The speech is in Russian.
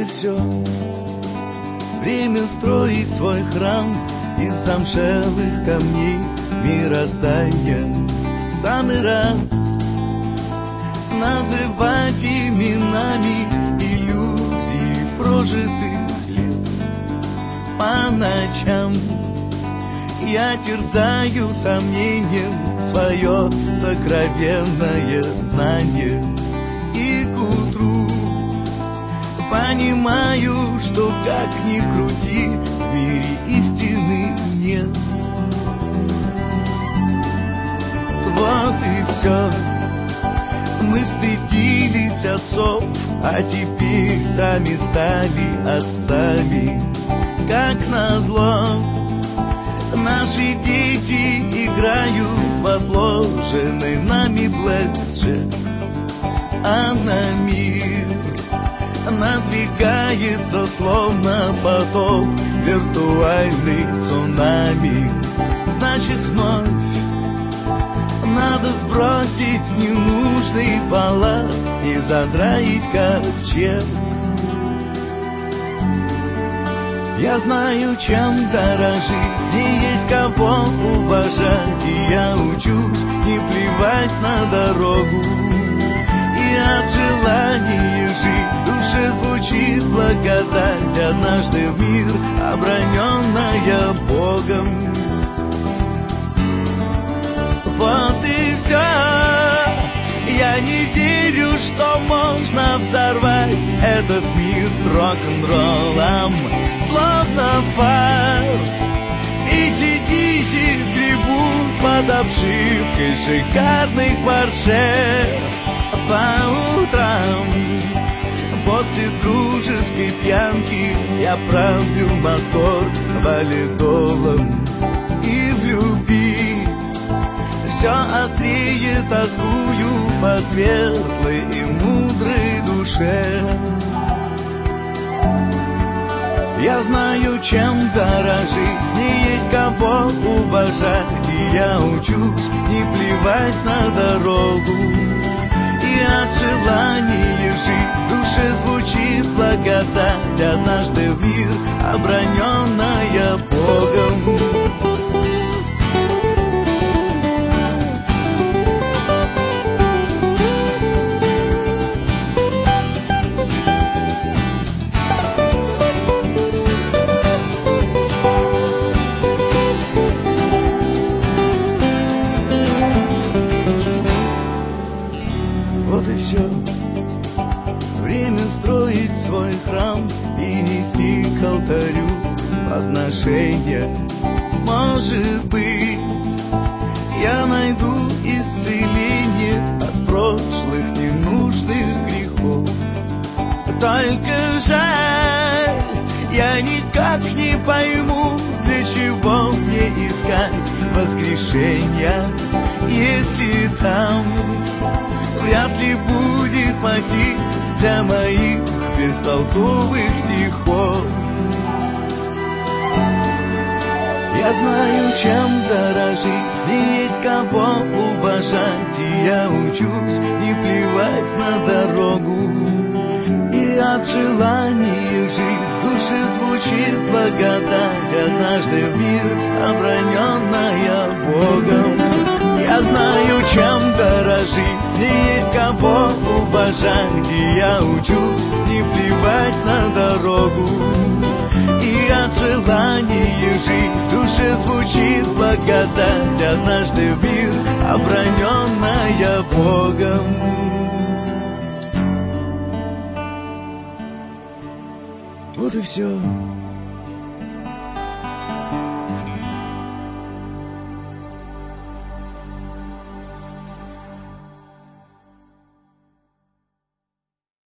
все. Время строить свой храм из замшелых камней мироздания. В самый раз называть именами иллюзии прожитых лет. По ночам я терзаю сомнением свое сокровенное знание. И к утру понимаю, что как ни крути, в мире истины нет. Вот и все. Мы стыдились отцов, а теперь сами стали отцами. Как назло, наши дети играют в отложенный нами блэкджек, а на мир надвигается словно потоп виртуальный цунами. Значит, вновь надо сбросить ненужный балласт и задраить ковчег. Я знаю, чем дорожить, мне есть кого уважать, и я учусь не плевать на дорогу. И от желания жить в душе звучит благодать, однажды в мир оброненная Богом. Вот и все. Я не верю, что можно взорвать этот мир рок-н-роллом, словно фарс. ACDC сгребут под обшивкой шикарных Порше. По утрам после дружеской пьянки я правлю мотор валидолом. И в любви все острее тоскую по светлой и мудрой душе. Я знаю, чем дорожить, мне есть кого уважать, и я учусь не плевать на дорогу. И от желания жить в душе звучит благодать, однажды в мир оброненная Богом. Вот и все. Время строить свой храм и нести к алтарю подношения. Может быть, я найду исцеление от прошлых ненужных грехов. Только жаль, я никак не пойму, для чего мне искать воскрешения, если там вряд ли будет мотив для моих бестолковых стихов. Я знаю, чем дорожить, мне есть кого уважать, и я учусь не плевать на дорогу. И от желания жить в душе звучит благодать, однажды в мир оброненная Богом. Я знаю, чем дорожить, мне есть кого уважать, и я учусь не плевать на дорогу. И от желания жить в душе звучит благодать, однажды в мир оброненная Богом. Вот и все.